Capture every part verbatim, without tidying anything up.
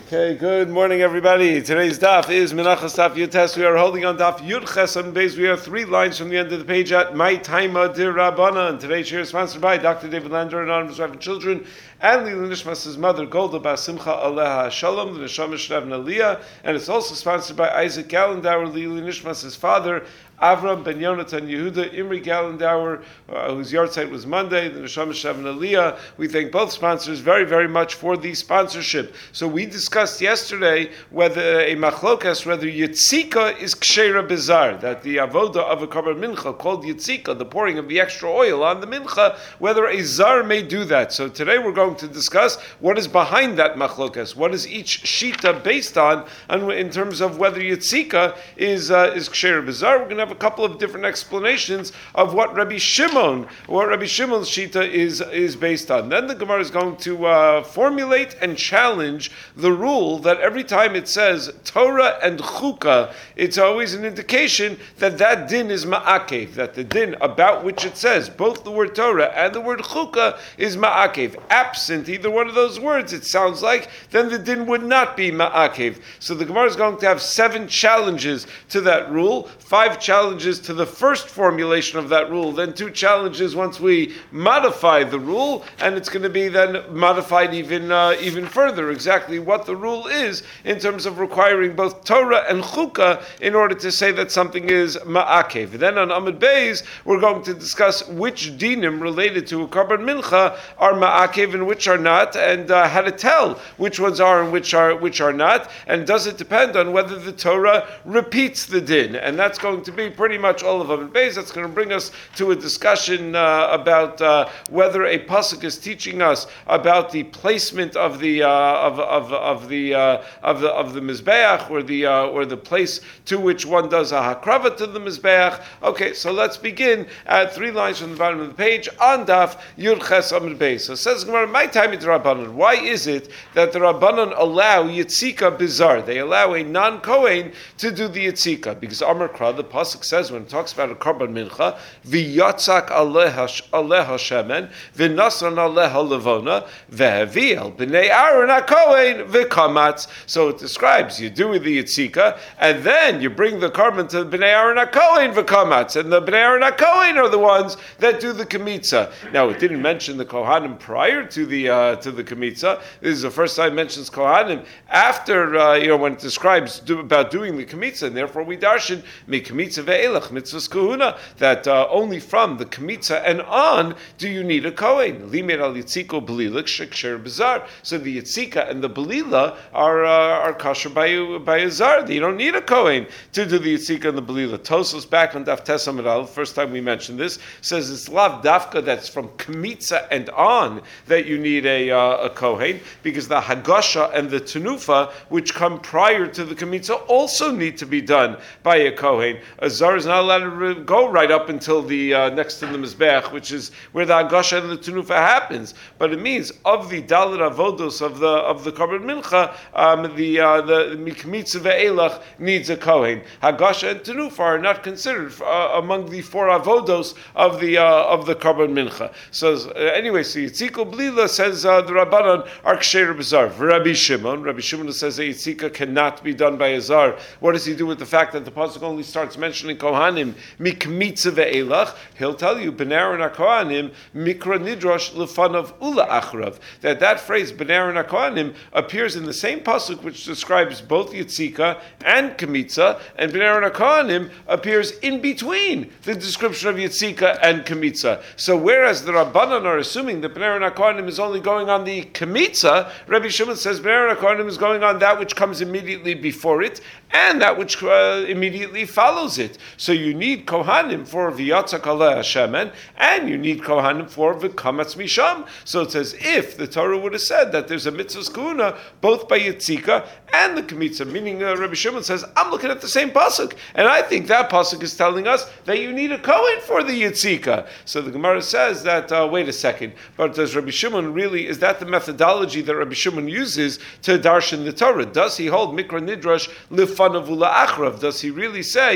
Okay, good morning, everybody. Today's daf is Menachos Daf Yutes. We are holding on daf Yud Ches on base. We are three lines from the end of the page at My Taima Dir Rabbana. And today's share is sponsored by Doctor David Lander, Anonymous Wife and Children, and Lila Nishmas' mother, Golda Bas Simcha Aleha Shalom, the Neshama Shnevna Leah. And it's also sponsored by Isaac Gallendauer, Lila Nishmas' father, Avram Ben Yonatan Yehuda Imri Gallendauer, uh, whose yard site was Monday, the Neshama Shavna Leah. We thank both sponsors very, very much for the sponsorship. So we discussed yesterday whether a machlokas, whether Yitzika is Kshera Bizar, that the avoda of a Karban Mincha called Yitzika, the pouring of the extra oil on the Mincha, whether a Zar may do that. So today we're going to discuss what is behind that machlokas, what is each Shita based on, and in terms of whether Yitzika is uh, is Kshera Bizar. We're going to have a couple of different explanations of what Rabbi Shimon, what Rabbi Shimon's Shita is is based on. Then the Gemara is going to uh, formulate and challenge the rule that every time it says Torah and Chuka, it's always an indication that that din is ma'akev, that the din about which it says both the word Torah and the word Chuka is ma'akev. Absent either one of those words, it sounds like, then the din would not be ma'akev. So the Gemara is going to have seven challenges to that rule, five challenges challenges to the first formulation of that rule, then two challenges once we modify the rule, and it's going to be then modified even uh, even further, exactly what the rule is in terms of requiring both Torah and Chuka in order to say that something is ma'akev. Then on Amud Beis, we're going to discuss which dinim related to a Karban Mincha are ma'akev and which are not, and uh, how to tell which ones are and which are which are not, and does it depend on whether the Torah repeats the din, and that's going to be pretty much all of them in base. That's going to bring us to a discussion uh, about uh, whether a pasuk is teaching us about the placement of the uh, of of of the uh, of the of the mizbeach, or the uh, or the place to which one does a hakrava to the mizbeach. Okay, so let's begin at three lines from the bottom of the page on daf Yud Ches Amud Beis. So it says Gemara, my time is Rabbanan. Why is it that the Rabbanan allow Yitzika Bizar? They allow a non-Kohen to do the Yitzika because Amar Kra, the pasuk says when it talks about a Karban Mincha, v'yatzak aleha aleha shemen, v'nasan aleha levona, v'heviel b'nei Aaron hakohen v'kamatz. So it describes you do the Yitzika, and then you bring the carbon to the b'nei Aaron hakohen v'kamatz, and the b'nei Aaron hakohen are the ones that do the kemitza. Now it didn't mention the Kohanim prior to the uh, to the kemitza. This is the first time it mentions Kohanim after uh, you know when it describes do, about doing the kemitza, and therefore we darshan mi kemitza ve'elach mitzvahs kahuna, that uh, only from the kemitza and on do you need a kohen. Limer al yitziko belilik sheksher bizar. So the yitzika and the belila are uh, are kosher by by a zar. You don't need a kohen to do the yitzika and the belila. Tosos back on daf tes amud aleph, first time we mentioned this, says it's lav dafka that's from kemitza and on that you need a uh, a kohen, because the hagasha and the tenufa which come prior to the kemitza also need to be done by a kohen. A zar is not allowed to go right up until the uh, next to the mizbech, which is where the hagasha and the tenufa happens. But it means of the dalit avodos of the of the Karban Mincha, um, the uh, the mikmitza ve'elach needs a kohen. Hagasha and tenufa are not considered uh, among the four avodos of the uh, of the Karban Mincha. So uh, anyway, so Yitzika Blila says uh, the Rabbanan are ksher b'zar. Rabbi Shimon, Rabbi Shimon says that Yitzika cannot be done by a zar. What does he do with the fact that the pasuk only starts mentioning Kohanim mikmitza ve'elach? He'll tell you b'nei Aaron haKohanim mikra nidrosh lefanav ula achrav. That that phrase b'nei Aaron haKohanim appears in the same pasuk which describes both Yitzika and Kemitza, and b'nei Aaron haKohanim appears in between the description of Yitzika and Kemitza. So whereas the Rabbanan are assuming that b'nei Aaron haKohanim is only going on the Kemitza, Rabbi Shimon says b'nei Aaron haKohanim is going on that which comes immediately before it and that which uh, immediately follows it. So you need Kohanim for v'yatzak aleh shemen, and you need Kohanim for v'kamatz misham. So it says if the Torah would have said that there's a mitzvah's kahuna both by Yitzika and the Kemitza, meaning uh, Rabbi Shimon says, I'm looking at the same pasuk, and I think that pasuk is telling us that you need a Kohen for the Yitzika. So the Gemara says that, uh, wait a second, but does Rabbi Shimon really, is that the methodology that Rabbi Shimon uses to darshan the Torah? Does he hold mikra nidrash lifanav ula achrav? Does he really say that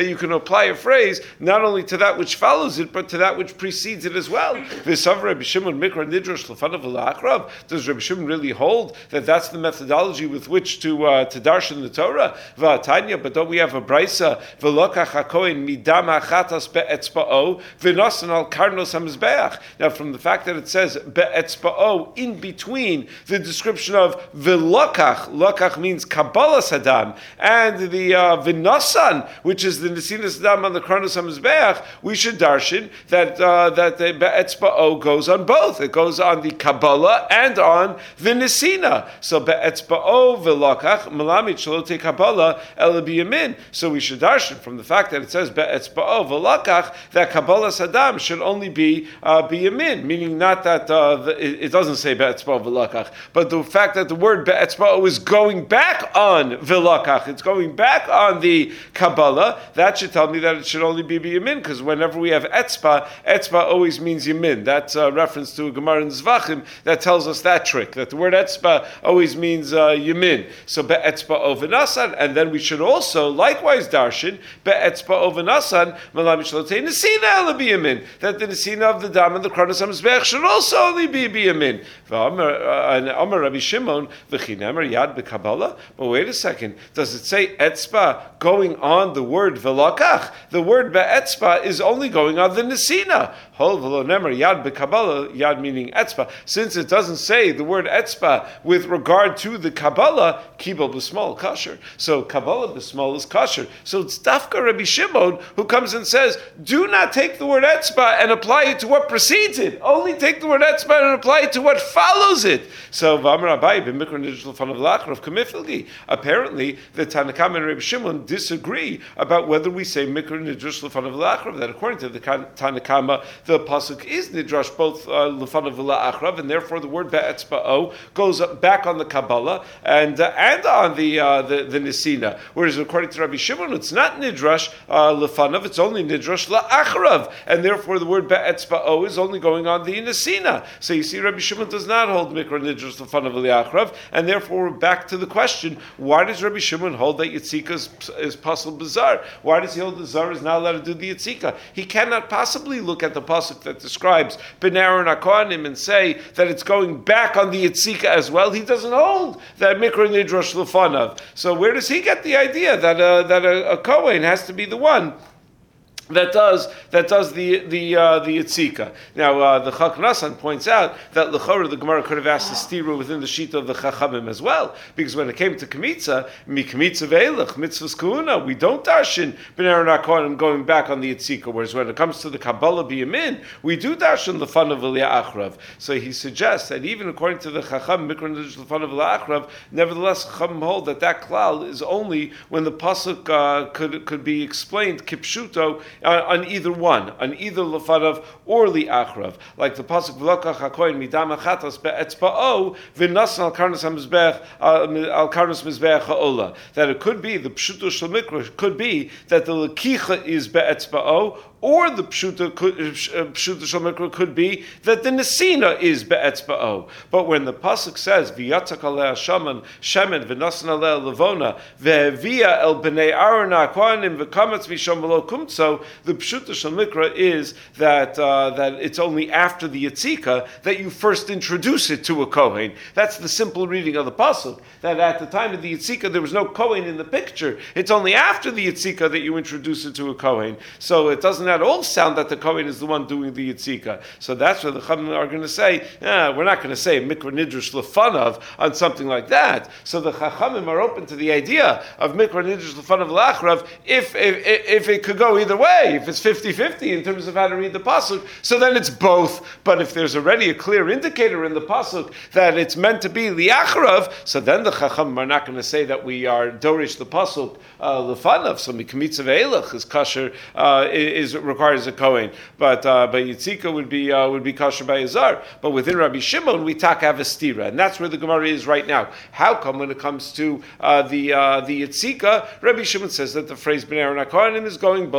you can apply a phrase not only to that which follows it, but to that which precedes it as well. Does Rabbi Shimon really hold that that's the methodology with which to uh, to darshan the Torah? But don't we have a brisa? Now, from the fact that it says be'etzba'o in between the description of v'lokach, lokach means Kabbalah Sadam, and the uh, v'nasan, which is the Nesinas Sadam on the Karnos HaMizbeach, we should darshan that uh, that the be'etzba'o goes on both. It goes on the Kabbalah and on the Nesina. So be'etzba'o v'lokach malamit shalote Kabbalah el biyamin. So we should darshan from the fact that it says be'etzba'o v'lokach that Kabbalah Sadam should only be uh, biyamin, meaning not that uh, the, it, it doesn't say be'etzba'o v'lokach, but the fact that the word be'etzba'o is going back on v'lokach, it's going back on the Kabbalah, that should tell me that it should only be biyamin, because whenever we have etzba, etzba always means yamin. That's a reference to a Gemara in Zvachim that tells us that trick, that the word etzba always means uh, yamin. So be'etzba'o v'nasan, and then we should also likewise darshan be'etzba'o v'nasan malam shalotei nesina ela biyamin, that the nesina of the dam and the Karnos HaMizbeach should also only be biyamin. And Amar Rabbi Shimon v'chinemer yad beKabbalah. But wait a second, does it say etzba going on the word v'lokach? The word be'etzba is only going on the nesina. Hol v'lo nemer yad beKabbalah, yad meaning etzba. Since it doesn't say the word etzba with regard to the Kabbalah, kibel b'smol kasher. So Kabbalah b'smol is kasher. So it's Dafka Rabbi Shimon who comes and says, do not take the word etzba and apply it to what precedes it. Only take the word etzba and apply it to what follows it. So V'amar Abai b'mikra nidrush l'fanav la'achrav kamifilgi. Apparently, the Tanakam and Rabbi Shimon disagree about whether we say mikra nidrush l'fanav la'achrav. That according to the Tanakama, the pasuk is nidrush both l'fanav la'achrav, and therefore the word be'etzba'o goes back on the Kabbalah and uh, and on the uh, the, the Nesina. Whereas according to Rabbi Shimon, it's not nidrush uh, l'fanav; it's only nidrush la'achrav, and therefore the word be'etzba'o is only going on the Nesina. So you see, Rabbi Shimon does not hold mikra nidrush l'fanav la'achrav, and therefore we're back to the question: why does Rabbi Shimon hold that Yitzika is, is pasul bizarre? Why does he hold the zar is not allowed to do the Yitzika? He cannot possibly look at the pasuk that describes Ben Aaron HaKohanim and say that it's going back on the Yitzika as well. He doesn't hold that mikra nidrush l'fanav. So where does he get the idea that uh, that a, a Kohen has to be the one that does that does the the uh, the Yitzika? Now uh, the Chak Nasan points out that l'chora the Gemara could have asked the stira within the sheet of the Chachamim as well, because when it came to Kmitza, mi Kmitza ve'elach mitzvahs kuhuna, we don't darshan ben Aaron HaKohanim going back on the Yitzika, whereas when it comes to the Kabbalah biyamin, we do darshan l'fanav v'li'achrav. So he suggests that even according to the Chacham mikra nidrush l'fanav v'li'achrav, nevertheless Chachamim hold that that klal is only when the pasuk uh, could could be explained kipshuto, Uh, on either one, on either lefanav or liachrav, like the pasuk v'lokach hakohen midam achatas be'etzba'o v'nasan al karnos hamizbeach al karnos mizbeach ha'ola. That it could be the pshuto shel mikra could be that the lekicha is be'etzba'o, or the pshuta pshuta shel mikra could be that the nesina is be'etzba'o. But when the pasuk says v'yatzak aleh shaman shemen v'nasan aleh levona ve'via el bnei Aaron ha'kohanim v'kamatz misham v'lo kumtso, the pshuta shel mikra is that uh, that it's only after the Yitzika that you first introduce it to a Kohen. That's the simple reading of the pasuk. That at the time of the Yitzika there was no Kohen in the picture. It's only after the Yitzika that you introduce it to a Kohen. So it doesn't at all sound that the Kohen is the one doing the Yitzika. So that's where the Chachamim are going to say, eh, we're not going to say mikra nidrush l'fanav on something like that. So the Chachamim are open to the idea of mikra nidrush l'fanav l'achrav if, if if it could go either way. If it's fifty-fifty in terms of how to read the pasuk, so then it's both. But if there's already a clear indicator in the pasuk that it's meant to be liachrav, so then the Chachamim are not going to say that we are dorish the pasuk l'fanav. So mikmitza ve'elach is kasher, uh, is requires a kohen, but uh, but Yitzika would be uh, would be kasher by a zar. But within Rabbi Shimon we tak have a stira, and that's where the Gemara is right now. How come when it comes to uh, the uh, the Yitzika, Rabbi Shimon says that the phrase b'nei Aaron HaKohanim is going both on the Yitzika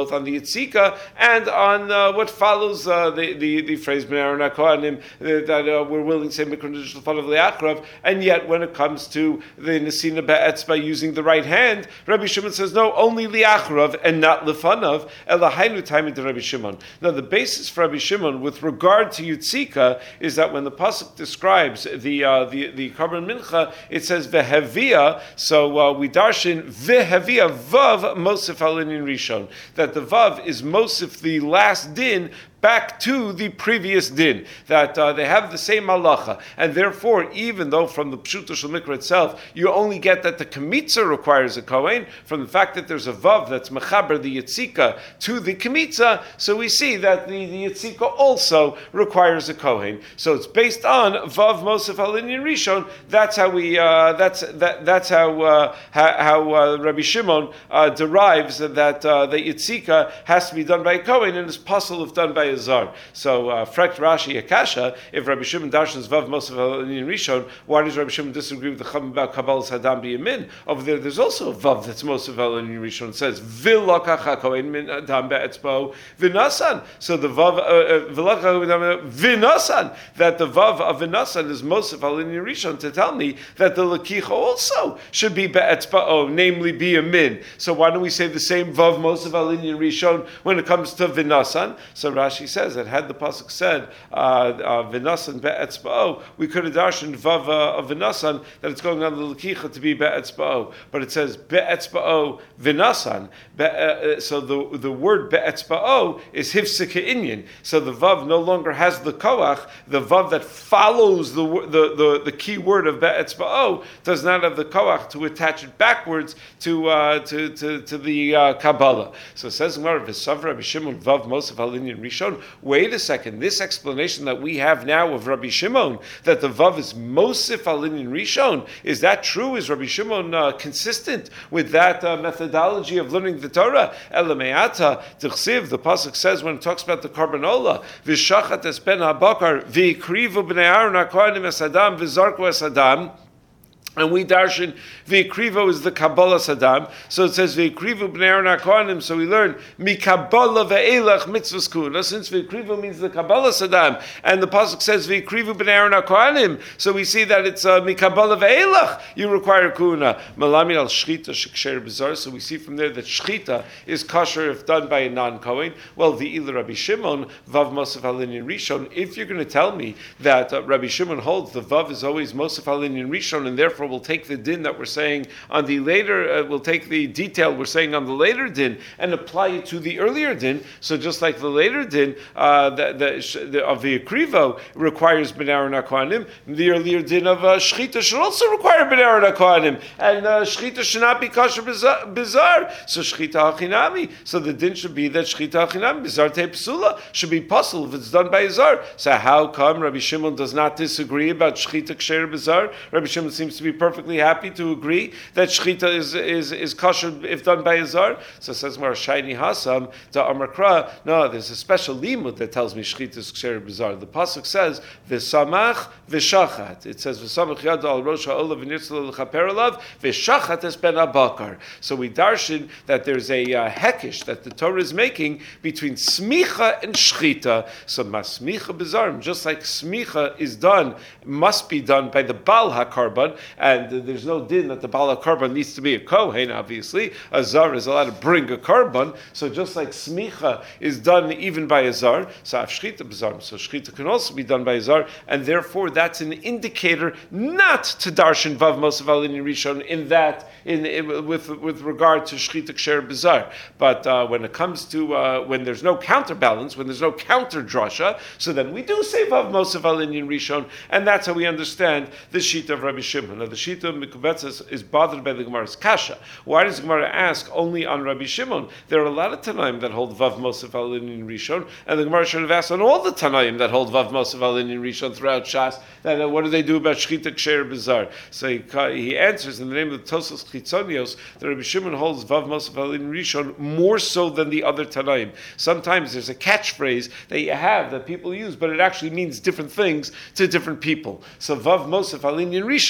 Yitzika and on uh, what follows uh, the, the, the phrase Bnei Aaron HaKohanim that uh, we're willing to say Mikronush L'fanav Le'achrav, and yet when it comes to the Nesina Be'etzba using the right hand, Rabbi Shimon says no, only Li'achrav and not L'fanav, Elahainu Taimid to Rabbi Shimon. Now the basis for Rabbi Shimon with regard to Yitzika is that when the pasuk describes the uh, the the Karban Mincha, it says Vehevia. So uh, we darshan Vehevia Vav Mosif Alinin Rishon, that the Vav is Mosif the last din back to the previous din, that uh, they have the same halacha, and therefore, even though from the Pshuto Shel Mikra itself, you only get that the Kemitza requires a Kohen, from the fact that there's a Vav that's Mechaber, the Yitzika, to the Kemitza, so we see that the, the Yitzika also requires a Kohen. So it's based on Vav Mosef Alinin Rishon, that's how we, uh, that's that, that's how, uh, how, how uh, Rabbi Shimon uh, derives that uh, the Yitzika has to be done by a Kohen, and is possible if done by Zar. So, uh, Frekt Rashi Akasha, if Rabbi Shimon Darshan's Vav Mosef Alinin Rishon, why does Rabbi Shimon disagree with the Chum about Kabbalas Hadam B'Yamin? Over there, there's also a Vav that's Mosef Alinin Rishon. It says, V'lokach HaKohen min Adam be'etzbo v'nasan. So the Vav, V'lokach v'nasan, that the Vav of v'nasan is Mosef Alinin Rishon, to tell me that the Lakicha also should be be'etzbo, namely B'Yamin. So why don't we say the same Vav Mosef Alinin Rishon when it comes to v'nasan? So Rashi says that had the pasuk said v'nasan uh, be'etzba'o, we could have darshaned vav uh, of v'nasan that it's going on the lekicha to be be'etzba'o, but it says be'etzba'o v'nasan. Be, uh, so the the word be'etzba'o is hifsika inyan. So the vav no longer has the koach. The vav that follows the the the, the key word of be'etzba'o does not have the koach to attach it backwards to uh, to, to to the uh, Kabbalah. So it says Gemara v'sav Rabbi Shimon vav Mosef Alinin Rishon. Wait a second, this explanation that we have now of Rabbi Shimon, that the Vav is Mosif Alinin Rishon, is that true? Is Rabbi Shimon uh, consistent with that uh, methodology of learning the Torah? Elameata, T'chsiv, the Pasuk says when it talks about the Karbanola, V'shachat es ben ha-bakar, v'ikrivu b'nei Aaron ha-kohanim es Adam, v'zarku es Adam. And we darshan v'ikrivo is the Kabbalah Saddam. So it says v'ikrivo b'nei Aaron HaKohanim. So we learn mi Kabbalah ve'elach mitzvahs kuna. Since v'ikrivo means the Kabbalah Saddam, and the pasuk says v'ikrivo b'nei Aaron HaKohanim. So we see that it's uh, mi Kabbalah ve'elach. You require kuna. Malamin al shchita sheksher b'zar. So we see from there that shchita is kosher if done by a non-Kohen. Well, the Ilah Rabbi Shimon vav Mosef Alinin Rishon. If you're going to tell me that uh, Rabbi Shimon holds the vav is always Mosef Alinin Rishon, and therefore we'll take the din that we're saying on the later, uh, we'll take the detail we're saying on the later din and apply it to the earlier din. So just like the later din uh, the, the, the, of the Akrivo requires Bnei Aaron HaKohanim, the earlier din of uh, Shechita should also require Bnei Aaron HaKohanim, and uh, Shechita should not be kosher bizar. So Shechita Hachinami. So the din should be that Shechita Hachinami bizar te psula should be possible if it's done by Izar. So how come Rabbi Shimon does not disagree about Shechita Ksher bizar? Rabbi Shimon seems to be perfectly happy to agree that shechita is is is kosher if done by a zar. So it says more shiny hasam to Amakra. No, there's a special limud that tells me shechita is ksher bizar. The pasuk says v'samach v'shachat. It says v'samach yad al rosh ha'olav v'nitzal l'chaper alav v'shachat es ben abakar. So we darshan that there's a uh, hekish that the Torah is making between smicha and shechita. So masmicha bizar, just like smicha is done, must be done by the bal hakarban. And there's no din that the Baal HaKarban needs to be a Kohen, obviously. A Zar is allowed to bring a Karban. So just like Smicha is done even by a Zar, so Shchita B'Zar, so Shchita can also be done by a Zar, and therefore that's an indicator not to Darshan Vav Mosef Alinin Rishon in that, in, in with with regard to Shchita Ksher B'Zar. But uh, when it comes to, uh, when there's no counterbalance, when there's no counter drasha, so then we do say Vav Mosef Alinin Rishon, and that's how we understand the Shita of Rabbi Shimon. Now the Shita of Mikubetzes is bothered by the Gemara's kasha. Why does the Gemara ask only on Rabbi Shimon? There are a lot of Tanaim that hold Vav Mosef Alinin Rishon, and the Gemara should have asked on all the Tanaim that hold Vav Mosef Alinin Rishon throughout Shas, that uh, what do they do about Shchita Ksher B'Zar? So he, he answers in the name of the Tosas Chitzonios that Rabbi Shimon holds Vav Mosef Alinin Rishon more so than the other Tanaim. Sometimes there's a catchphrase that you have that people use, but it actually means different things to different people. So Vav Mosef Alinin Rishon is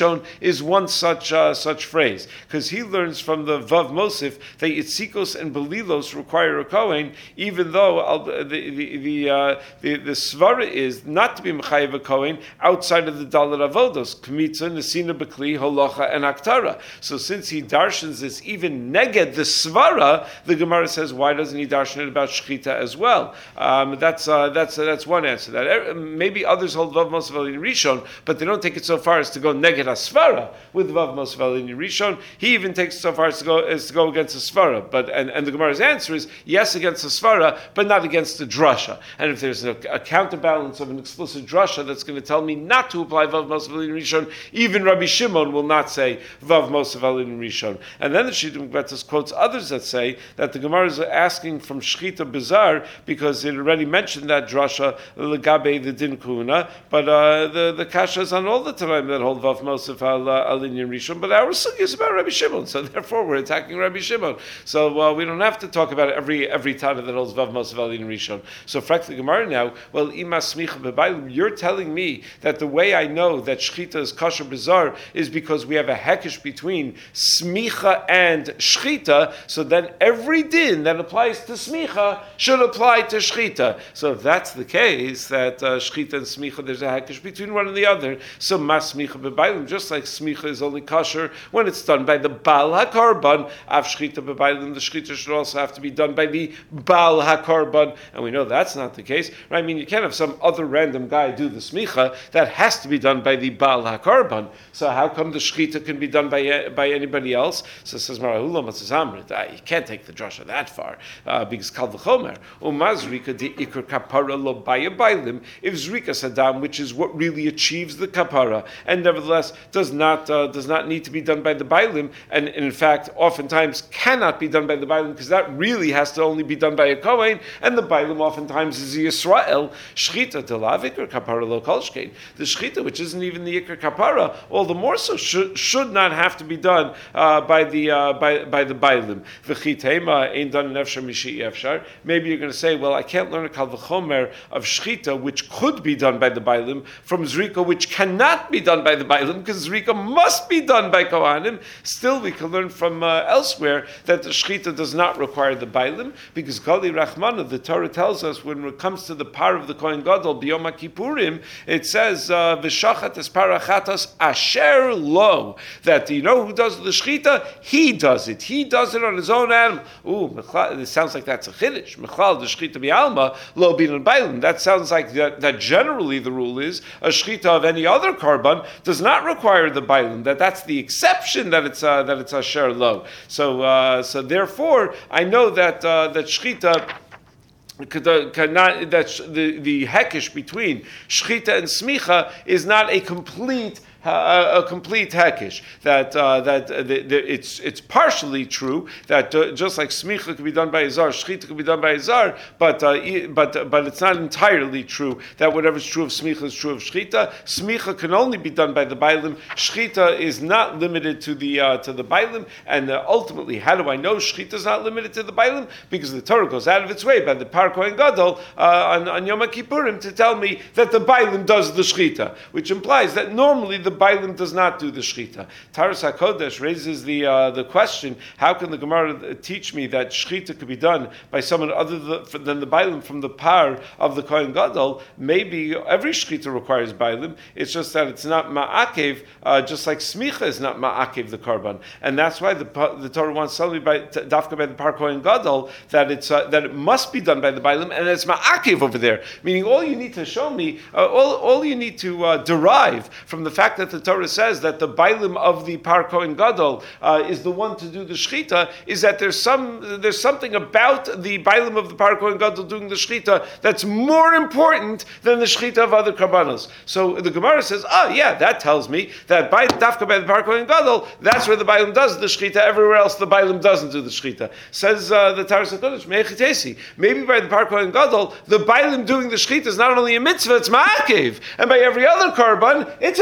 is one such uh, such phrase, because he learns from the Vav Mosif that Yitzikos and Belilos require a Kohen, even though uh, the the the, uh, the the svara is not to be mechayev a Kohen outside of the Dalet Avodos, Kmitza, Nesina Bekli, Holacha, and Aktara. So since he darshans this even neged the svara, the Gemara says, why doesn't he darshan it about shechita as well? Um, that's uh, that's uh, that's one answer. That maybe others hold Vav Mosif Elin Rishon, but they don't take it so far as to go neged asvara with Vav Mosif Elin Rishon. He even takes it so far as to go as to go against the svara. But and, and the Gemara's answer is yes against the svara, but not against the drasha. And if there's a, a counterbalance of an explicit drasha that's going to tell me not to apply Vav Mosif Elin Rishon, even Rabbi Shimon will not say Vav Mosif Elin Rishon. And then the Shittim Gvetas quotes others that say that the Gemara is asking from Shechita Bizarre because it already mentioned that drasha legabe the din kuna, but uh, the the kasha is on all the time that hold Vav Mosif Elin Rishon. But our sugi is about Rabbi Shimon, so therefore we're attacking Rabbi Shimon. So uh, we don't have to talk about every every Tana that holds Vav Mosif Elin Rishon. So frankly, Gemara now, well, ima smicha bebaylim, you're telling me that the way I know that Shechita is kosher bizarre is because we have a hekesh between smicha and shchita, so then every din that applies to smicha should apply to shchita. So if that's the case, that uh, shchita and smicha, there's a hekesh between one and the other, so mas smicha bebailim, just like smicha is only kosher when it's done by the Baal HaKorban, av shchita bebailim, the shchita should also have to be done by the Baal HaKorban, and we know that's not the case, right? I mean, you can't have some other random guy do the smicha, that has to be done by the Baal HaKorban. So how come the shchita can be done by by anybody else? So says Marahula Matzamrit, you can't take the drasha that far, uh, because Kal V'chomer, Umazrika de Iker Kapara lo Baya Bailim, if Zrika Sadam, which is what really achieves the kapara, and nevertheless does not uh, does not need to be done by the Bailim, and, and in fact oftentimes cannot be done by the Bailim, because that really has to only be done by a Kohen, and the Bailim oftentimes is the Yisrael, Shchita Telav Iker Kapara lo Kolshkein. The Shchita, which isn't even the Iker Kapara, all the more so should, should not have to be done uh, by the uh, by by the Bailim. V'chitema ain't done in Efshar Mishi Efshar. Maybe you're going to say, well, I can't learn a Kal V'chomer of Shchita, which could be done by the Bailim, from Zrika, which cannot be done by the Bailim, because Zrika must be done by Kohanim. Still, we can learn from uh, elsewhere that the Shchita does not require the Bailim, because Gali Rachmana, the Torah tells us, when it comes to the par of the Kohen Gadol, B'Yom HaKippurim, it says, V'shachat es parachatas asher lo, that you know who does the Shchita? He does it. He does it on his own animal. Ooh, it sounds like that's a chiddush. Mechlal the Shchita B'Alma lo bin Bailim. That sounds like that, that generally the rule is a Shchita of any other korban does not require the Bailim. That that's the exception that it's uh, that it's asher lo. So uh, so therefore I know that uh, that Shchita. Cannot, that the, the hekesh between shchita and smicha is not a complete Uh, a complete hekesh. That uh, that uh, the, the, it's it's partially true that uh, just like smicha could be done by a zar, shchita could be done by a zar, but uh, but uh, but it's not entirely true that whatever's true of smicha is true of shchita. Smicha can only be done by the bailim. Shchita is not limited to the uh, to the bailim, and uh, ultimately, how do I know shchita is not limited to the bailim? Because the Torah goes out of its way by the Par Kohen Gadol uh, on, on Yom Kippurim to tell me that the bailim does the shchita, which implies that normally the The Bailim does not do the Shchita. Taras HaKodesh raises the uh, the question, how can the Gemara teach me that Shchita could be done by someone other than the Bailim from the par of the Kohen Gadol? Maybe every Shchita requires Bailim, it's just that it's not Ma'akev, uh, just like Smicha is not Ma'akev the Karban. And that's why the the Torah wants to tell me by Dafka by the par Kohen Gadol that it's uh, that it must be done by the Bailim, and it's Ma'akev over there. Meaning all you need to show me, uh, all, all you need to uh, derive from the fact that the Torah says that the Bailim of the Par Kohen Gadol uh, is the one to do the Shchita, is that there's some there's something about the Bailim of the Par Kohen Gadol doing the Shchita that's more important than the Shchita of other Karbanos. So the Gemara says, oh yeah, that tells me that by Dafka by the Par Kohen Gadol, that's where the Bailim does the Shchita, everywhere else the Bailim doesn't do the Shchita. Says uh, the Taras HaKodesh, Me'echitesi, maybe by the Par Kohen Gadol, the Bailim doing the Shchita is not only a mitzvah, it's ma'akev, and by every other Karban, it's a mitzvah.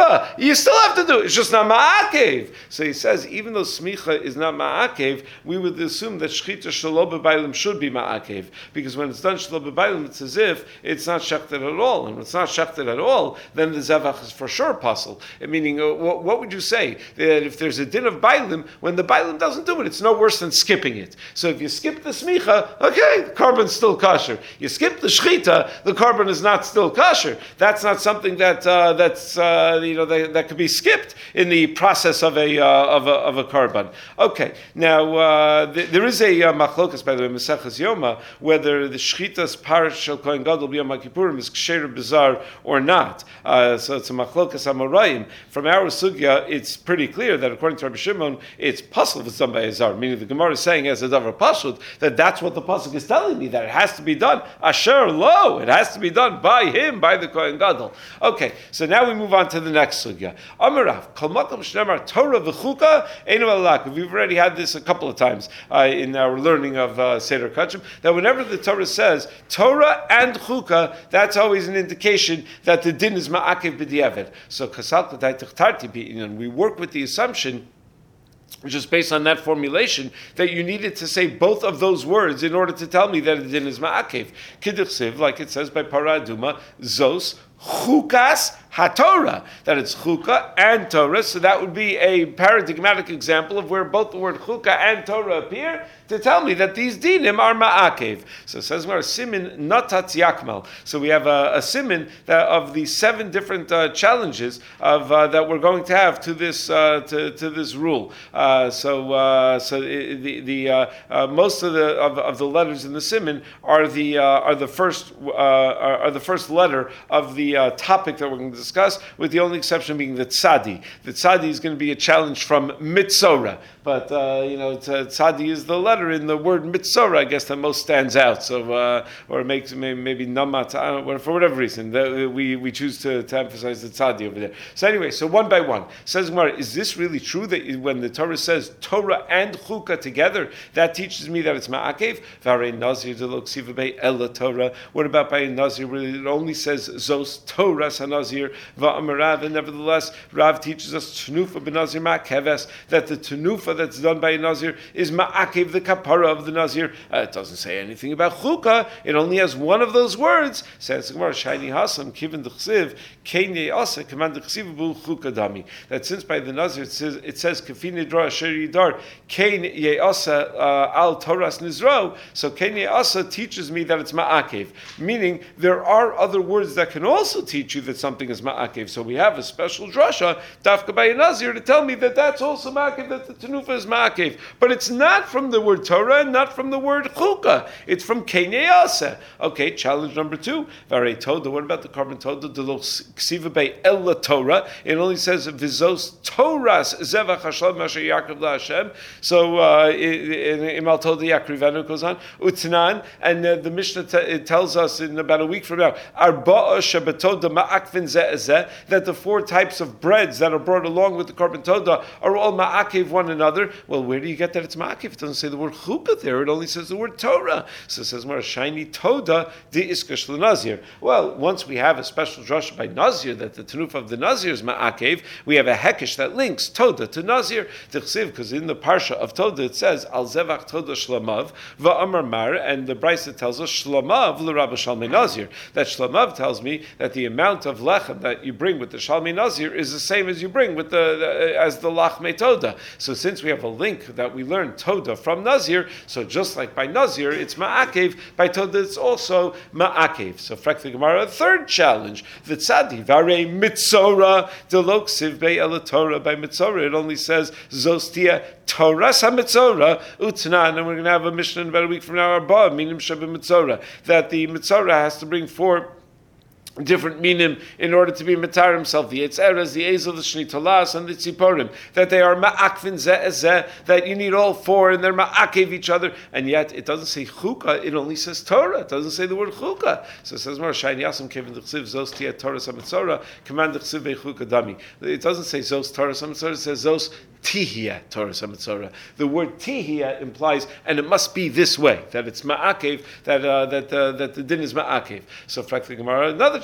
chuka. You still have to do it. It's just not ma'akev. So he says, even though smicha is not ma'akev, we would assume that shchita shelo b'baylim should be ma'akev, because when it's done shelo b'baylim, it's as if it's not shechted at all. And when it's not shechted at all, then the zevach is for sure puzzle. Meaning, uh, what, what would you say? That if there's a din of baylim, when the baylim doesn't do it, it's no worse than skipping it. So if you skip the smicha, okay, the carbon's still kosher. You skip the shchita, the carbon is not still kosher. That's not something that uh, that's uh, you know that, that could be skipped in the process of a uh, of a of a carbon. Okay, now uh, th- there is a uh, machlokas, by the way, Maseches Yoma, whether the shchitas parish shel kohen gadol b'yom kippurim is ksher bizarre or not. Uh, so it's a machlokas amoraim. From our sugya, it's pretty clear that according to Rabbi Shimon, it's possible if it's done by a zar. Meaning the Gemara is saying as a davar pashut that that's what the pasuk is telling me, that it has to be done asher lo. It has to be done by him, by the kohen gadol. Okay, so now we move on to the next sugya. Amarav kol makom shnemar Torah v'chuka einu alak. We've already had this a couple of times uh, in our learning of uh, Seder Kachim, that whenever the Torah says Torah and chuka, that's always an indication that the din is ma'akev b'diavad. So kasal k'day tichtarti b'inyan. We work with the assumption, which is based on that formulation, that you needed to say both of those words in order to tell me that the din is ma'akev. Kidduchsiv, like it says by Parah Aduma, zos chukas HaTorah, that it's chukah and Torah. So that would be a paradigmatic example of where both the word chukah and Torah appear to tell me that these dinim are ma'akev. So it says we're a simin natatz yakmal. So we have a, a simin that of the seven different uh, challenges of uh, that we're going to have to this uh, to, to this rule. Uh, so uh, so the the uh, uh, most of the of, of the letters in the simin are the uh, are the first uh, are, are the first letter of the uh, topic that we're going to discuss, with the only exception being the tzadi. The tzadi is going to be a challenge from mitzora, but uh, you know tzadi is the letter in the word mitzora, I guess, that most stands out. So uh, or it makes maybe, maybe namat, I don't know, for whatever reason the, we we choose to, to emphasize the tzadi over there. So anyway, so one by one says Gemara, is this really true that when the Torah says Torah and chukah together, that teaches me that it's ma'akev? V'arei nazir delo ksiva bei ela Torah. What about by a nazir where it only says zos Torah sanazir? Va'amarav, and nevertheless, Rav teaches us tenufa b'nazir ma'akeves, that the tenufa that's done by a nazir is ma'akev, the kapara of the nazir. Uh, it doesn't say anything about chukah. It only has one of those words. Says Gemara, shayni hasam kiven d'chsiv kein ye'asa command d'chsiv b'u chukah dami. That since by the nazir it says it says kafin nidra asher yidar kein ye'asa uh, al toras nizro. So kein ye'asa teaches me that it's ma'akev, meaning there are other words that can also teach you that something is ma'akev. So we have a special drasha, dafka by a nazir, to tell me that that's also ma'akev, that the tenufa is ma'akev. But it's not from the word Torah and not from the word chukah. It's from Kenei Yaseh. Okay, challenge number two. Varei Toda. What about the carbon Toda? The ksiva by Ella Torah. It only says vizos Torahs zevach hashalom asher yakrav laHashem. So uh, in Imal Toda Yakrivenu goes on Utnan, and uh, the Mishnah t- it tells us in about a week from now Arba'a Shabbatoda ma'akvin zeh that the four types of breads that are brought along with the carbon Toda are all ma'akev one another. Well, where do you get that it's ma'akev? It doesn't say the word chukah there. It only says the word Torah. So it says more shiny Toda di iskash l'nazir. Well, once we have a special drush by Nazir that the tenufa of the Nazir is ma'akev, we have a hekesh that links Toda to Nazir. Tichsiv, because in the parsha of Toda it says al zevach Toda shlamav va'amar mar, and the brisa tells us shlamav l'rabba shalmei Nazir. That shlamav tells me that the amount of lechem that you bring with the shalmei Nazir is the same as you bring with the, the as the lachmei Toda. So since we have a link that we learn Toda from Nazir, so just like by Nazir it's ma'akev, by Toda it's also ma'akev. So frek the Gemara, a third challenge, the tzadi varei mitzora delok siv bei ela Torah. By mitzora it only says zostia Torah hamitzora utnan, and we're going to have a mission in about a week from now, arba minim sheba mitzora, that the mitzora has to bring four different minim in order to be matar himself, the Yetzeres, the Ezel, the Shnitalas, and the Tziporim, that they are ma'akvin zeh zeh, that you need all four, and they're ma'akev each other, and yet it doesn't say chukah, it only says Torah, it doesn't say the word chukah. So it says more, Shayni Yasam kevin d'chsiv zos tia Torah samitzora, command d'chsiv bei chukah dami. It doesn't say zos Torah samitzora, it says zos tihia Torah samitzora. The word tihia implies, and it must be this way, that it's ma'akev, that uh, that uh, that the din is ma'akev. So, frankly, Gemara, another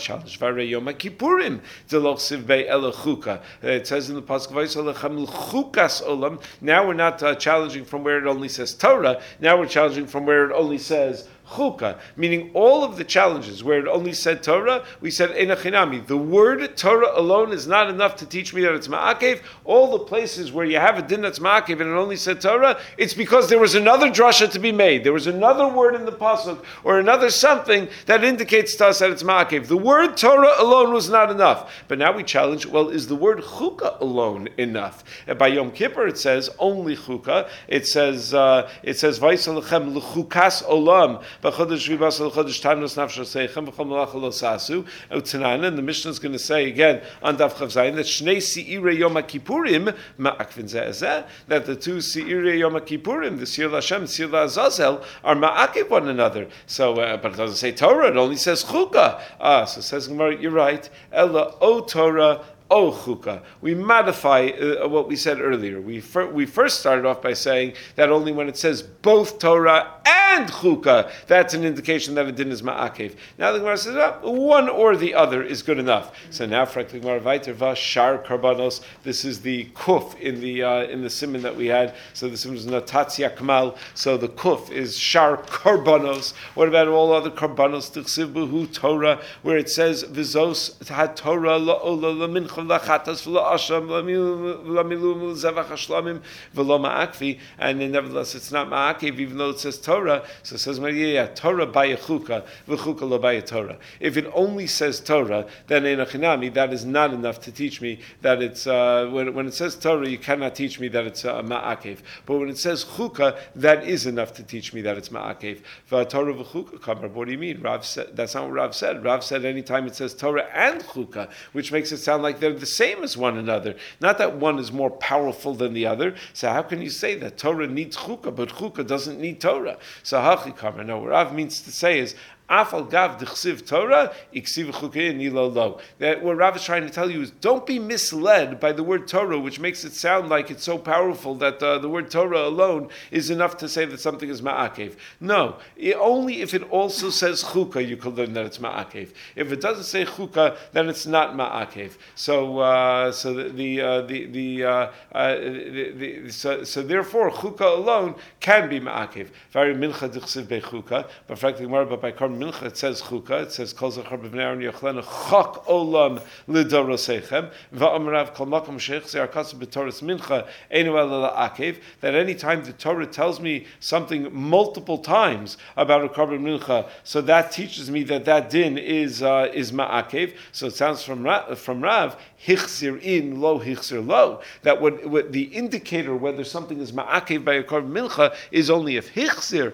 challenge. Vare Yom Kippurim deloch siv bei ela chuka. It says in the pasuk Vayisaleichem l'chukas olam. Now we're not uh, challenging from where it only says Torah. Now we're challenging from where it only says Chuka, meaning all of the challenges where it only said Torah, we said Enachinami. The word Torah alone is not enough to teach me that it's Ma'akev. All the places where you have a din that's Ma'akev and it only said Torah, it's because there was another drasha to be made. There was another word in the pasuk or another something that indicates to us that it's Ma'akev. The word Torah alone was not enough. But now we challenge, well, is the word Chuka alone enough? And by Yom Kippur it says only Chuka. It says, uh, it says, Vayisaleichem l'chukas olam. And the Mishnah is going to say again on Daf Chav Zayin that Shnei Seirei Yom Kippurim ma'akvin zeh that the two Seirei Yom Kippurim, the Seir Lashem, Seir Azazel, are ma'akev one another. So, uh, but it doesn't say Torah; it only says Chuka. Ah, so it says Gemara, you're right. Ella O Torah. Oh, chuka. We modify uh, what we said earlier. We fir- we first started off by saying that only when it says both Torah and chuka, that's an indication that a din is ma'akev. Now the Gemara says oh, one or the other is good enough. So now, frankly, Gemara vayter va shar karbanos. This is the kuf in the uh, in the siman that we had. So the siman is natatzia kmal. So the kuf is shar karbanos. What about all other karbanos? Tichsiv b'hu Torah, where it says v'zos had Torah la'ola lamincha. And then nevertheless it's not ma'akev even though it says Torah. So it says yeah, Torah by chuka, v'chuka lo by Torah. If it only says Torah, then enachinami, that is not enough to teach me that it's uh, when, when it says Torah, you cannot teach me that it's uh, ma'akev. But when it says chuka, that is enough to teach me that it's ma'akev. Torah v'chuka kamar. What do you mean? Rav said, that's not what Rav said. Rav said anytime it says Torah and chuka, which makes it sound like they're the same as one another. Not that one is more powerful than the other. So how can you say that Torah needs chuka, but chuka doesn't need Torah? So hachi kamar. No, what Rav means to say is Afal gav d'chsiv Torah, iksiv chukei nilo lo. That what Rav is trying to tell you is don't be misled by the word Torah, which makes it sound like it's so powerful that uh, the word Torah alone is enough to say that something is ma'akev. No, it, only if it also says chuka you can learn that it's ma'akev. If it doesn't say chuka, then it's not ma'akev. So, uh, so the the uh, the, the, uh, uh, the, the so, so therefore chuka alone can be ma'akev. Very mincha d'chsiv be chuka, but frankly, more but by korban mincha, it says chuka. It says kol zachar b'bnei Aaron yochlenu chak olam lidorosechem va'amrav kol makom sheich ze'arkas b'toras mincha einu ela la'akev. That any time the Torah tells me something multiple times about a korban mincha, so that teaches me that that din is uh, is ma'akev. So it sounds from Rav, from Rav hichzir in lo hichzir lo, that what, what the indicator whether something is ma'akev by a korban mincha is only if hichzir.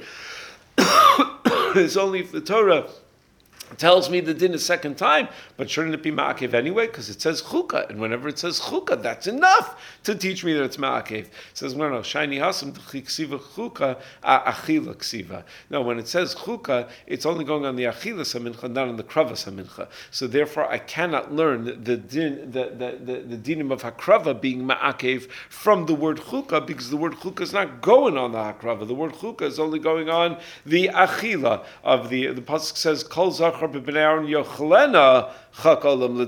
It's only if the Torah tells me the din a second time, but shouldn't it be ma'akev anyway? Because it says chuka, and whenever it says chuka, that's enough to teach me that it's ma'akev. It says, no, no, shiny hasam ksiva chuka achila ksiva. No, when it says chuka, it's only going on the achila samincha, not on the krava samincha. So therefore, I cannot learn the din, the the the, the dinim of hakrava being ma'akev from the word chuka, because the word chuka is not going on the hakrava. The word chuka is only going on the achila of the the pasuk says kol zach. That it's Yochlena chak olam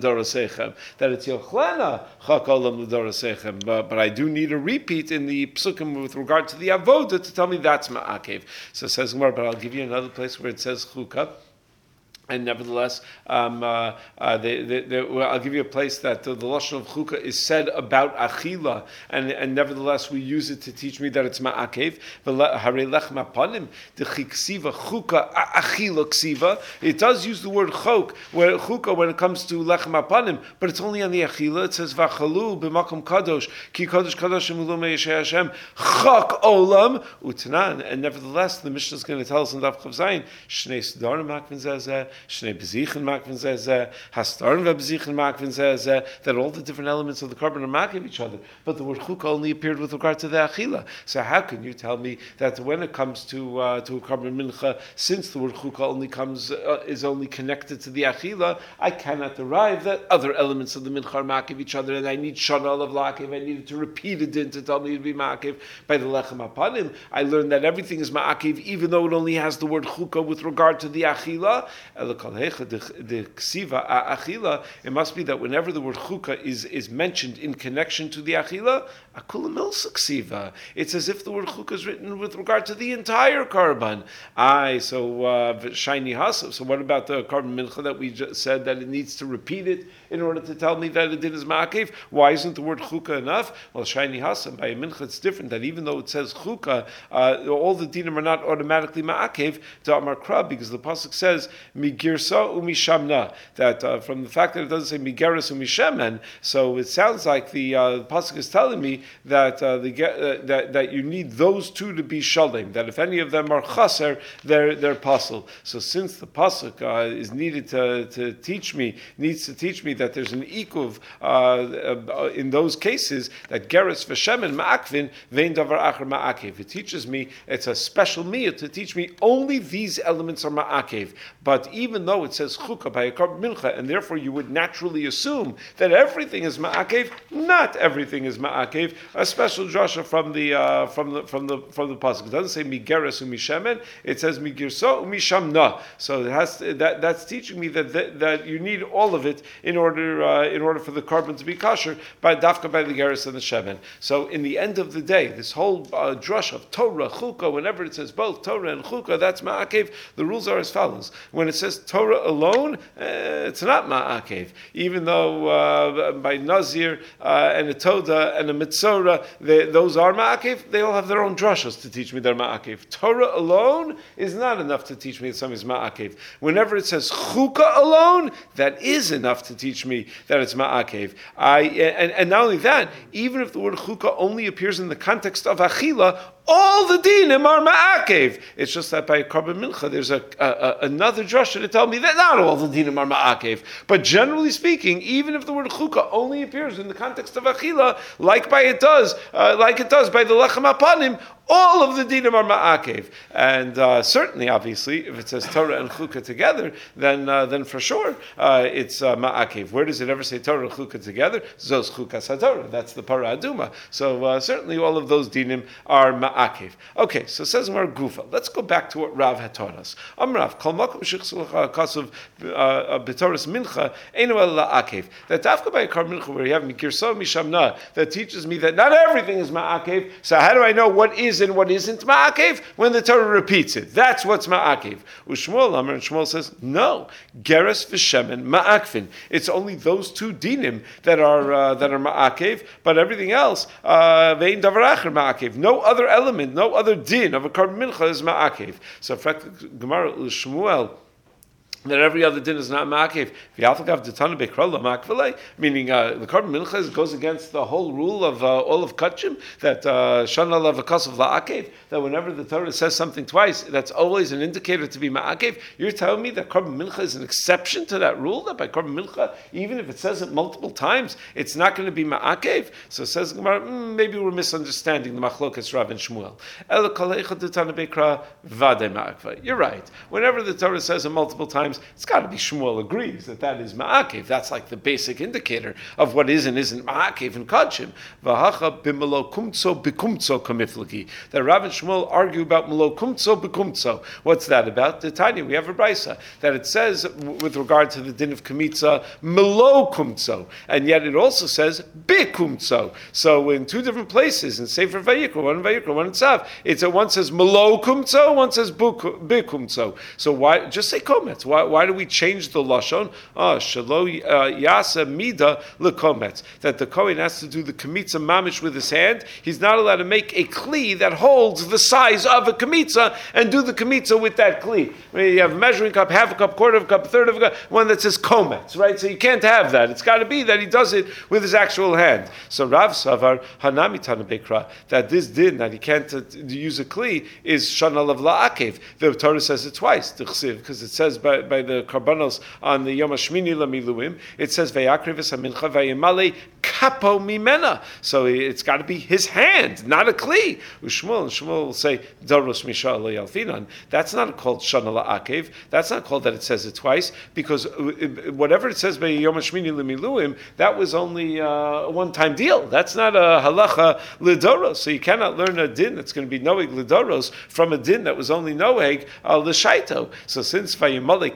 l'dorasechem, but, but I do need a repeat in the psukim with regard to the avoda to tell me that's ma'akev. So it says more, but I'll give you another place where it says chuka. And nevertheless, um, uh, uh, they, they, they, well, I'll give you a place that uh, the lashon of chuka is said about achila, and, and nevertheless we use it to teach me that it's ma'akev. Harei lechem hapanim dechiksiva chuka achila ksiva. It does use the word chok, where chuka when it comes to lechem hapanim, but it's only on the achila. It says vachalu b'makom kadosh ki kadosh kadosh emulume yeshei Hashem chak olam utanan. And nevertheless, the Mishnah is going to tell us in Daf Chav Zayin shnei sedarim makvin zeh. Shnei bezichen makvin zeh, hastarim vebezichen makvin zeh, that all the different elements of the korban are makiv each other. But the word chuka only appeared with regard to the achila. So how can you tell me that when it comes to uh, to a korban mincha, since the word chuka only comes uh, is only connected to the achila, I cannot derive that other elements of the mincha are makiv each other, and I need shana of lakiv. I needed to repeat it in to tell me to be makiv by the lechem hapanim. I learned that everything is makiv, even though it only has the word chuka with regard to the achila. The ksiva achila. It must be that whenever the word chuka is is mentioned in connection to the achila, akula milsa ksiva. It's as if the word chuka is written with regard to the entire karban. Aye, so uh, shiny hasav. So what about the karban mincha that we just said that it needs to repeat it in order to tell me that it is ma'akev? Why isn't the word chuka enough? Well, shiny hasav, by a mincha it's different. That even though it says chuka, uh, all the dinim are not automatically ma'akev to Amar Krab, because the pasuk says migirsa umishamna. That uh, from the fact that it doesn't say migeres umishemen, so it sounds like the, uh, the pasuk is telling me that uh, the uh, that that you need those two to be shalem. That if any of them are chaser, they're they're pasul. So since the pasuk uh, is needed to, to teach me, needs to teach me that there's an ikuv uh, uh, in those cases that geres v'shemen ma'akvin vein davar acher ma'akev. It teaches me, it's a special miyah to teach me only these elements are ma'akev. But even though it says chukah by a karban mincha, and therefore you would naturally assume that everything is ma'akev, not everything is ma'akev. A special drasha from the uh, from the from the from the pasuk. It doesn't say migeres umishemen. It says migirso umishamna. So it has to, that that's teaching me that, that that you need all of it in order uh, in order for the karban to be kosher by dafka by the geres and the shemen. So in the end of the day, this whole uh, drush of Torah chukah, whenever it says both Torah and chukah, that's ma'akev. The rules are as follows: when it says Torah alone, uh, it's not ma'akev, even though uh, by Nazir uh, and a Toda and a Mitzora, they, those are ma'akev. They all have their own drushas to teach me they're ma'akev. Torah alone is not enough to teach me that something is ma'akev. Whenever it says chukah alone, that is enough to teach me that it's ma'akev. I and, and not only that, even if the word chukah only appears in the context of achila, all the dinim are ma'akev. It's just that by karban mincha, there's a, a, a another drasha to tell me that not all the dinim are ma'akev. But generally speaking, even if the word chukah only appears in the context of achila, like by it does, uh, like it does by the lechem apanim, all of the dinim are ma'akev. And uh, certainly, obviously, if it says Torah and chukah together, then uh, then for sure uh, it's uh, ma'akev. Where does it ever say Torah and chukah together? Zos chukas haTorah. That's the para aduma. So uh, certainly all of those dinim are ma'akev. Akev. Okay, so it says Mar Gufa. Let's go back to what Rav had taught us. Am Rav, Kol Makom Shechsulcha Kasav B'Toras Mincha Einu El Akev. That Dafka by a karban mincha where you have Mikirso Mishamna that teaches me that not everything is Ma'akev. So how do I know what is and what isn't Ma'akev? When the Torah repeats it. That's what's Ma'akev. Ushmuel Amar, and Shmuel says, no. Geres v'Shemen Ma'akvin. It's only those two dinim that are uh, that are Ma'akev, but everything else Vein Davar Acher Ma'akev. No other element, no other din of a karban mincha is ma'akev. So, in fact, Gemara Shmuel, that every other din is not ma'akev. Meaning uh, the karban mincha goes against the whole rule of uh, all of kachim, that shana lav akasav la'akev, that whenever the Torah says something twice, that's always an indicator to be ma'akev. You're telling me that karban mincha is an exception to that rule, that by karban mincha, even if it says it multiple times, it's not going to be ma'akev? So says Gemara, mm, maybe we're misunderstanding the machlokas Rav and Shmuel. You're right. Whenever the Torah says it multiple times, it's got to be Shmuel agrees that that is ma'akev. That's like the basic indicator of what is and isn't ma'akev and kachim. V'hacha b'melo kumtso b'kumtso kamiflagi. That Rav and Shmuel argue about melo kumtso b'kumtso. What's that about? The Tanya, we have a brisa that it says with regard to the din of kamitza melo kumtso, and yet it also says b'kumtso. So in two different places in Sefer Vayikra, one in Vayikra, one in Tzav, it's a one says melo kumtso, one says b'kumtso. So why just say kometz? Why, why do we change the lashon? Oh, shelo yasa mida lekometz. That the kohen has to do the kamitza mamish with his hand. He's not allowed to make a kli that holds the size of a kamitza and do the kamitza with that kli. I mean, you have a measuring cup, half a cup, quarter of a cup, a third of a cup, one that says kometz, right? So you can't have that. It's got to be that he does it with his actual hand. So Rav Savar Hanami Tana Bekra, that this din that he can't uh, use a kli is shana lav la'akev. The Torah says it twice, because it says by, by the karbanos on the Yom HaShmini Lamiluim, it says Vayakrivis HaMincha Vayimale Kapo Mimena. So it's got to be his hand, not a kli. Ushmuel and Shmuel will say Daros Misha Lo Yalfinan. That's not called Shana La'akev. That's not called that it says it twice, because whatever it says by Yom HaShmini Lamiluim, that was only a one-time deal. That's not a halacha lidoros. So you cannot learn a din that's going to be noeg lidoros from a din that was only noeg uh, l'shaito. So since Vayimale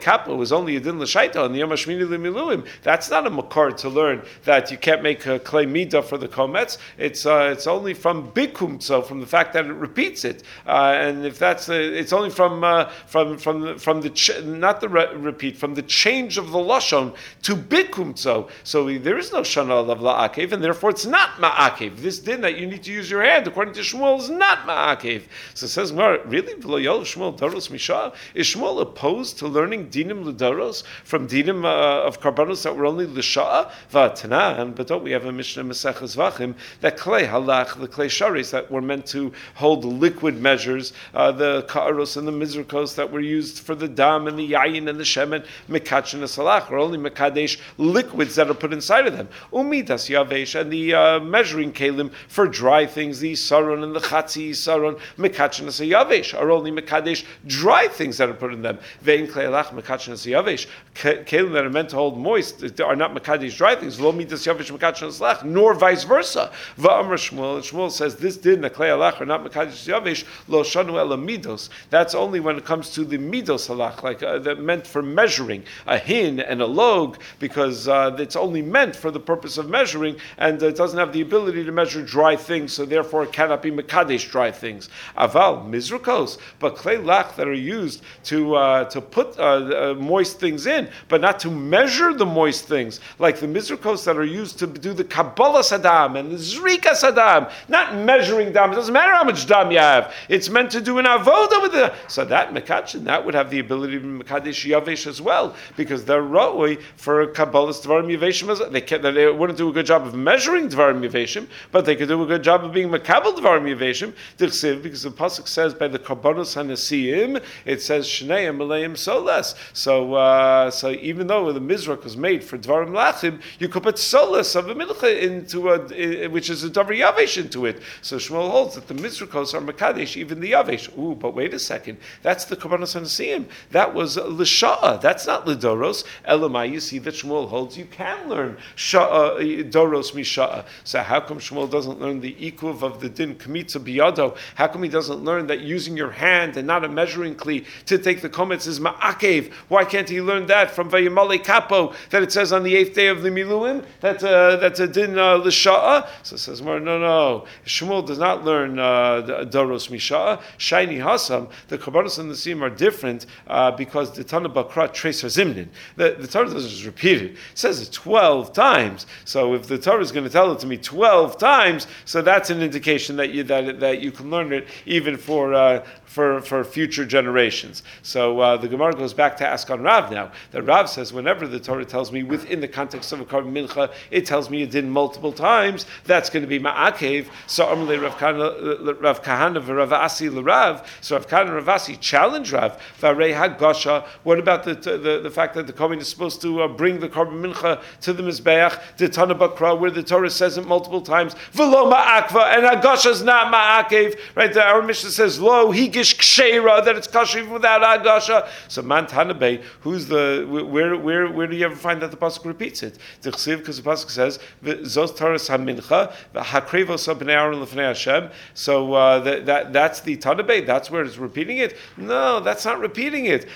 Kapo is only a din l'shaita and the Yom Hashmini l'miluim, that's not a makar to learn that you can't make a klei midah for the kometz. It's uh, it's only from bikum, so from the fact that it repeats it, uh, and if that's the, it's only from uh, from from the, from the ch- not the re- repeat from the change of the lashon to bikum. So so there is no shana of la'akev, and therefore it's not ma'akev. This din that you need to use your hand, according to Shmuel, is not ma'akev. So it says, really, Shmuel Doros Misha? Is Shmuel opposed to learning dinim l'doros from dinim uh, of karbanos that were only l'sha'a? V'atanan, but don't we have a Mishnah Maseches Vachim that klei halach, the klei sharis that were meant to hold liquid measures, uh, the ka'aros and the mizrikos that were used for the dam and the yayin and the shemen, mekach and the salach, or only mekadesh liquids that are put inside of them. Umidas yavesh, and the uh, measuring kalim for dry things, the saron and the chatzi saron, mekach and the yavesh, are only mekadesh dry things that are put in them. Vein klei halach mekach and the yavesh, kalim that are meant to hold moist are not mekadesh dry things. Lo midas yavesh mekach and the salach, nor vice versa. Va'amar Shmuel, and Shmuel says this did the klei halach are not mekadesh yavesh lo shanu ela midos. That's only when it comes to the midos halach, like uh, that meant for measuring a hin and a log, because uh, it's only meant for the purpose of measuring, and uh, it doesn't have the ability to measure dry things, so therefore it cannot be mekadesh dry things. Aval mizrukos, but klei lach that are used to uh, to put uh, uh, moist things in, but not to measure the moist things, like the mizrukos that are used to do the kabbalah sadam and the zrika sadam, not measuring dam. It doesn't matter how much dam you have. It's meant to do an avoda with it. So that mekachin, that would have the ability to be mekadesh yavesh as well, because they're roi for kabbalah dvarim yaveshim. They can, they wouldn't do a good job of measuring dvarim yaveshim, but they could do a good job of being mekabel dvarim yaveshim. Because the pasuk says by the karbanos hanasiyim, it says shneim maleim solas. So uh, so even though the mizrak was made for dvarim lachim, you could put solas of a milcha into a, which is a davar yavesh into it. So Shmuel holds that the mizrakos are mekadesh, even the yavesh. Ooh, but wait a second, that's the karbanos hanasiyim. That was l'sha'a. That's not l'doros. Elamai, you see that Shmuel holds you can learn sha'a, doros misha'a. So how come Shmuel doesn't learn the ikuv of the din kmitza biyado? How come he doesn't learn that using your hand and not a measuring kli to take the komets is ma'akev? Why can't he learn that from Vayimale Kapo, that it says on the eighth day of the Miluim, that uh, that's a din uh, l'sha'a? So it says, no, no, Shmuel does not learn uh, doros misha'a. Shiny hasam, the karbanos and the sim are different uh, because the Tana Bakra tracer zimnin. The, the Torah doesn't just repeat it. It says it twelve times. So if the Torah is going to tell it to me twelve times, so that's an indication that you that that you can learn it even for uh, for for future generations. So uh, the Gemara goes back to ask on Rav now. That Rav says whenever the Torah tells me within the context of a korban mincha, it tells me it did multiple times. That's going to be ma'akev. So Amalei Rav Kahana, Rav Kahana, Rav Asi l'Rav. So Rav Kahana, Rav Asi challenge Rav. Varei hagasha. What about the the, the fact that the kohen is supposed to uh, bring the korban mincha to the mizbeach, the Tana Bakra, where the Torah says it multiple times. V'lo ma'akva, and hagasha is not ma'akev. Right? The, our Mishnah says lo higish ksheira, that it's kosher even without hagasha. So man Tanabei, who's the where where where do you ever find that the pasuk repeats it? Because the pasuk says zos Torah hamincha hakrevos b'nei Aaron l'fnei Hashem. So uh, that, that that's the Tanabei. That's where it's repeating it. No, that's not repeating it.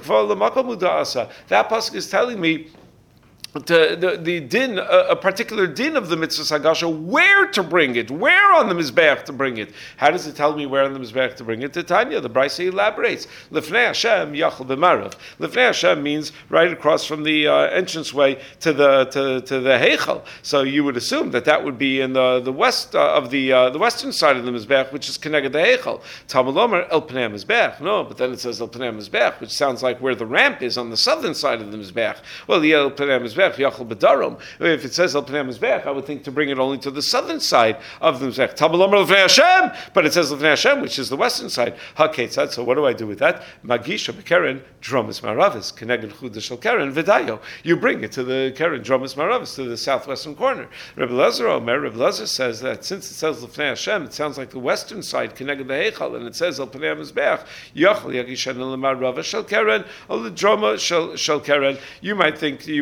That pasuk is telling me The, the, the din, a, a particular din of the mitzvah hagasha, where to bring it, where on the mizbeach to bring it. How does it tell me where on the mizbeach to bring it? The Tanya, the Brisa elaborates. Lefnei Hashem yachal b'marav. Lefnei Hashem means right across from the uh, entranceway to the to, to the heichal. So you would assume that that would be in the the west uh, of the uh, the western side of the mizbeach, which is connected to the heichal. Talmud Omer el pnei mizbeach. No, but then it says el pnei mizbeach, which sounds like where the ramp is on the southern side of the mizbeach. Well, the el pnei mizbeach. If it says Al Pnei Mizbeach, I would think to bring it only to the southern side of the Mizbeach. Tabelom L'Fnei Hashem, but it says L'Fnei Hashem, which is the western side. HaKetzad. So what do I do with that? Magisha b'Keren Dromis Maravis Keneged Chudah Shel Keren V'Dayo. You bring it to the Keren Dromis Maravis, to the southwestern corner. Rebbe Lezer Omer, Rebbe Lezer says that since it says L'Fnei Hashem, it sounds like the western side Keneged the Heichal, and it says Al Pnei Mizbeach. Yachal Yagishan L'Maravis Shel Keren, Al Droma Shel Keren. You might think you bring it to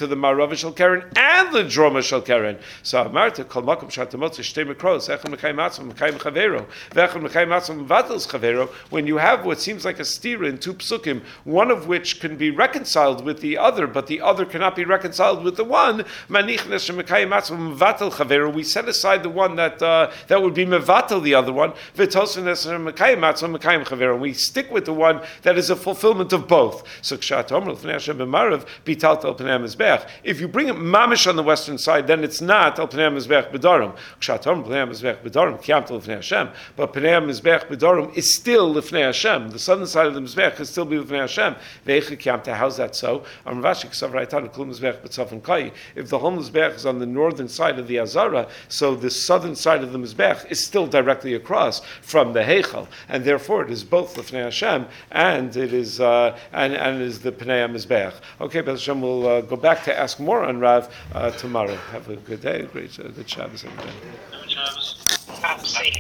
the Marav Shel Keren and the Droma Shel Keren. So Amarta Kol Makom Shatamotzi Shtei Mikros Echad Mekayim Atzma Mekayim Chavero V'Echad Mekayim Atzma Mevatels Chavero. When you have what seems like a stira in two psukim, one of which can be reconciled with the other, but the other cannot be reconciled with the one. Manichnes Mekayim Atzma Mevatel Chavero. We set aside the one that uh, that would be Mevatel the other one. V'Tosunes Mekayim Atzma Mekayim Chavero. We stick with the one that is a fulfillment of both. So Kshat Omer L'Fnei Hashem B'Marav Bitalt El Pnei HaMizbech. If you bring it mamish on the western side, then it's not El Pnei HaMizbech B'Darim. Kshat Omer Pnei HaMizbech B'Darim Kiyamtel L'Fnei Hashem. But Pnei HaMizbech B'Darim is still L'Fnei Hashem. The southern side of the Mizbech is still be L'Fnei Hashem. Ve'echa Kiyamtel. How's that so? Am Rashi K'sav Raitan K'lu Mizbech B'Tzaf and Kai. If the whole Mizbech is on the northern side of the Azara, so the southern side of the Mizbech is still directly across from the Heichal, and therefore it is both L'Fnei Hashem and it is uh, and and it is the Pnei HaMizbech. Okay, B'ez Hashem, we'll uh, go back to ask more on Rav uh, tomorrow. Have a good day, great, uh, good Shabbos, everybody. Good Shabbos.